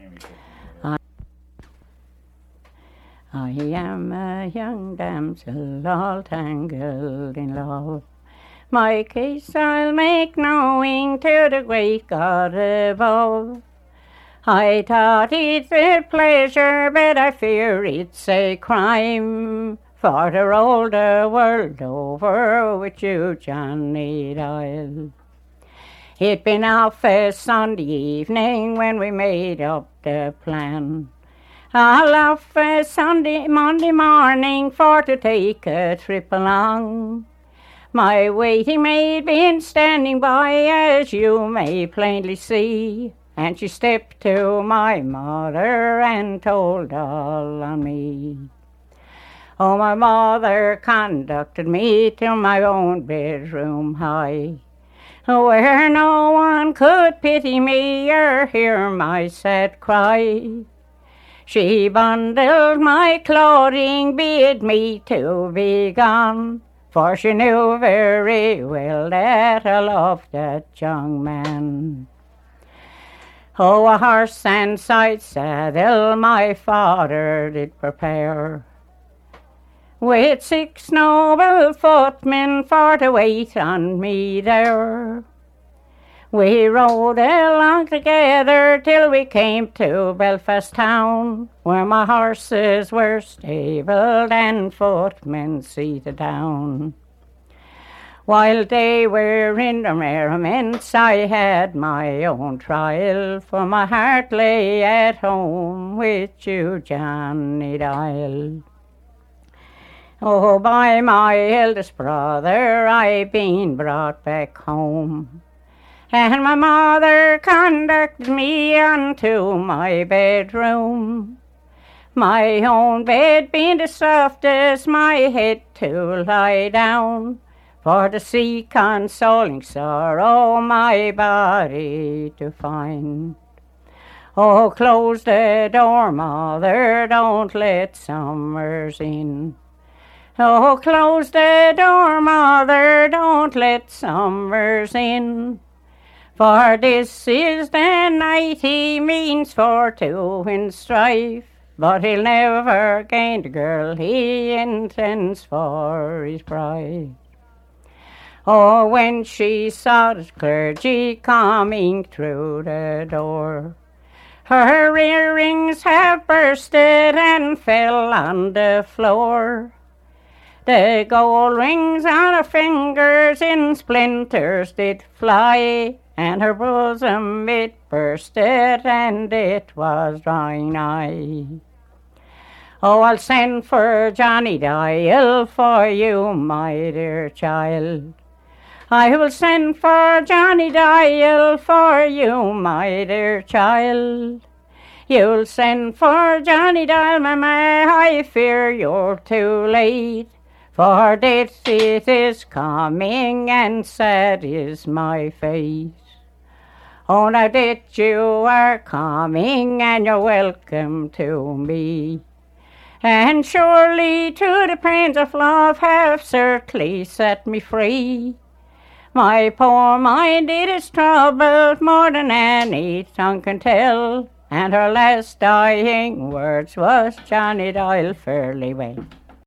I am a young damsel all tangled in love. My case I'll make knowing to the great God above. I thought it's a pleasure, but I fear it's a crime, for to roll the world over with you, Johnny Doyle. It'd been off a Sunday evening when we made up the plan. I'll off a Monday morning for to take a trip along. My waiting maid been standing by, as you may plainly see, and she stepped to my mother and told all on me. Oh, my mother conducted me to my own bedroom high, where no one could pity me or hear my sad cry. She bundled my clothing, bid me to be gone, for she knew very well that I loved that young man. Oh, a horse and side saddle my father did prepare, with 6 noble footmen for to wait on me there. We rode along together till we came to Belfast town, where my horses were stabled and footmen seated down. While they were in their merriments, I had my own trial, for my heart lay at home with you, Johnny Doyle. Oh, by my eldest brother I been brought back home, and my mother conducted me unto my bedroom. My own bed being the softest, my head to lie down, for to see consoling sorrow my body to find. Oh, close the door, mother, don't let summers in. Oh, close the door, mother, don't let summers in. For this is the night he means for to win strife, but he'll never gain the girl he intends for his bride. Oh, when she saw the clergy coming through the door, her earrings have bursted and fell on the floor. The gold rings on her fingers in splinters did fly, and her bosom it bursted, and it was drawing nigh. Oh, I'll send for Johnny Doyle for you, my dear child. I will send for Johnny Doyle for you, my dear child. You'll send for Johnny Doyle, mamma, I fear you're too late, for death it is coming, and sad is my fate. Oh, now that you are coming, and you're welcome to me, and surely to the pains of love have certainly set me free. My poor mind it is troubled more than any tongue can tell, and her last dying words was, Johnny Doyle, fairly well.